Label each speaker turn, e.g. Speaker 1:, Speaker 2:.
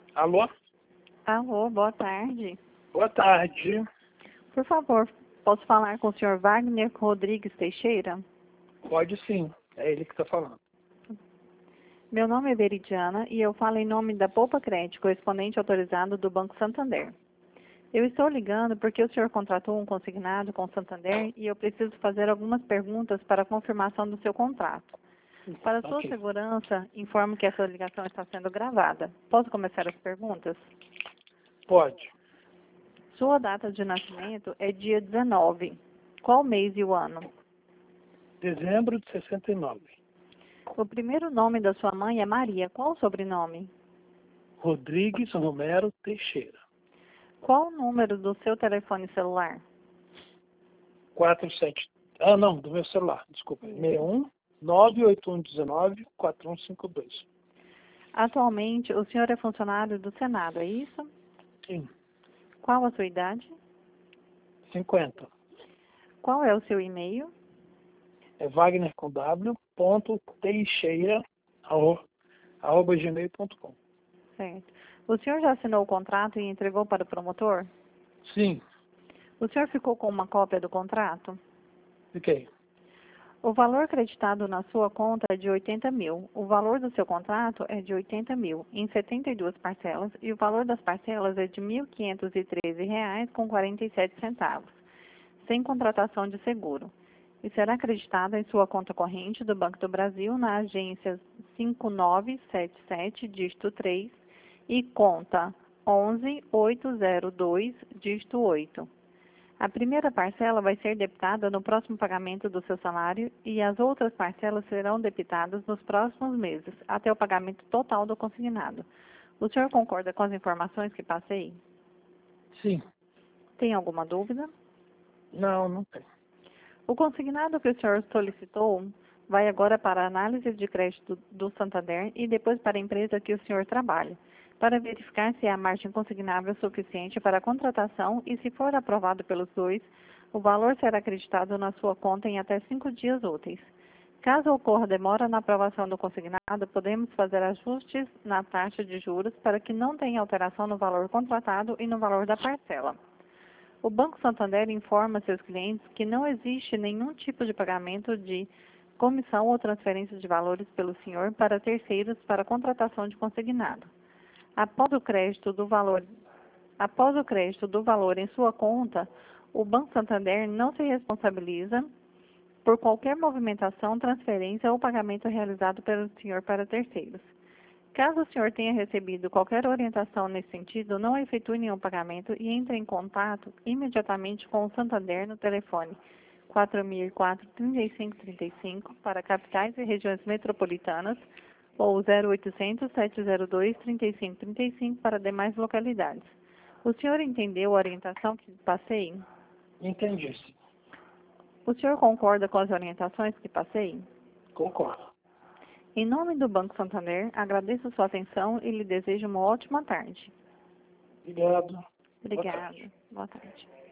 Speaker 1: Alô?
Speaker 2: Alô, boa tarde.
Speaker 1: Boa tarde.
Speaker 2: Por favor, posso falar com o senhor Wagner Rodrigues Teixeira?
Speaker 1: Pode sim, é ele que está falando.
Speaker 2: Meu nome é Veridiana e eu falo em nome da Poupa Crédito, correspondente autorizado do Banco Santander. Eu estou ligando porque o senhor contratou um consignado com o Santander e eu preciso fazer algumas perguntas para a confirmação do seu contrato. Para sua
Speaker 1: Ok.
Speaker 2: segurança, informo que essa ligação está sendo gravada. Posso começar as perguntas?
Speaker 1: Pode.
Speaker 2: Sua data de nascimento é dia 19. Qual mês e o ano?
Speaker 1: Dezembro de 69.
Speaker 2: O primeiro nome da sua mãe é Maria. Qual o sobrenome?
Speaker 1: Rodrigues Romero Teixeira.
Speaker 2: Qual o número do seu telefone celular?
Speaker 1: 47. Ah, não, do meu celular, desculpa. 61 98119 4152.
Speaker 2: Atualmente, o senhor é funcionário do Senado, é isso?
Speaker 1: Sim,
Speaker 2: Qual a sua idade?
Speaker 1: 50.
Speaker 2: Qual é o seu e-mail?
Speaker 1: É Wagner com W, ponto, Teixeira, arroba gmail.com.
Speaker 2: Certo. O senhor já assinou o contrato e entregou para o promotor?
Speaker 1: Sim,
Speaker 2: O senhor ficou com uma cópia do contrato?
Speaker 1: fiquei.
Speaker 2: O valor creditado na sua conta é de 80 mil. O valor do seu contrato é de 80 mil, em 72 parcelas, e o valor das parcelas é de R$ 1.513,47, sem contratação de seguro. E será acreditado em sua conta corrente do Banco do Brasil na agência 5977, dígito 3, e conta 11802, dígito 8. A primeira parcela vai ser debitada no próximo pagamento do seu salário e as outras parcelas serão debitadas nos próximos meses, até o pagamento total do consignado. O senhor concorda com as informações que passei?
Speaker 1: Sim.
Speaker 2: Tem alguma dúvida?
Speaker 1: Não, não tem.
Speaker 2: O consignado que o senhor solicitou vai agora para a análise de crédito do Santander e depois para a empresa que o senhor trabalha, para verificar se a margem consignável é suficiente para a contratação e, se for aprovado pelos dois, o valor será acreditado na sua conta em até 5 dias úteis. Caso ocorra demora na aprovação do consignado, podemos fazer ajustes na taxa de juros para que não tenha alteração no valor contratado e no valor da parcela. O Banco Santander informa seus clientes que não existe nenhum tipo de pagamento de comissão ou transferência de valores pelo senhor para terceiros para contratação de consignado. Após o crédito do valor em sua conta, o Banco Santander não se responsabiliza por qualquer movimentação, transferência ou pagamento realizado pelo senhor para terceiros. Caso o senhor tenha recebido qualquer orientação nesse sentido, não efetue nenhum pagamento e entre em contato imediatamente com o Santander no telefone 4004-3535 para capitais e regiões metropolitanas ou 0800-702-3535 para demais localidades. O senhor entendeu a orientação que passei?
Speaker 1: Entendi, sim.
Speaker 2: O senhor concorda com as orientações que passei?
Speaker 1: Concordo.
Speaker 2: Em nome do Banco Santander, agradeço sua atenção e lhe desejo uma ótima tarde.
Speaker 1: Obrigado. Boa
Speaker 2: Obrigada.
Speaker 1: tarde.
Speaker 2: Boa tarde.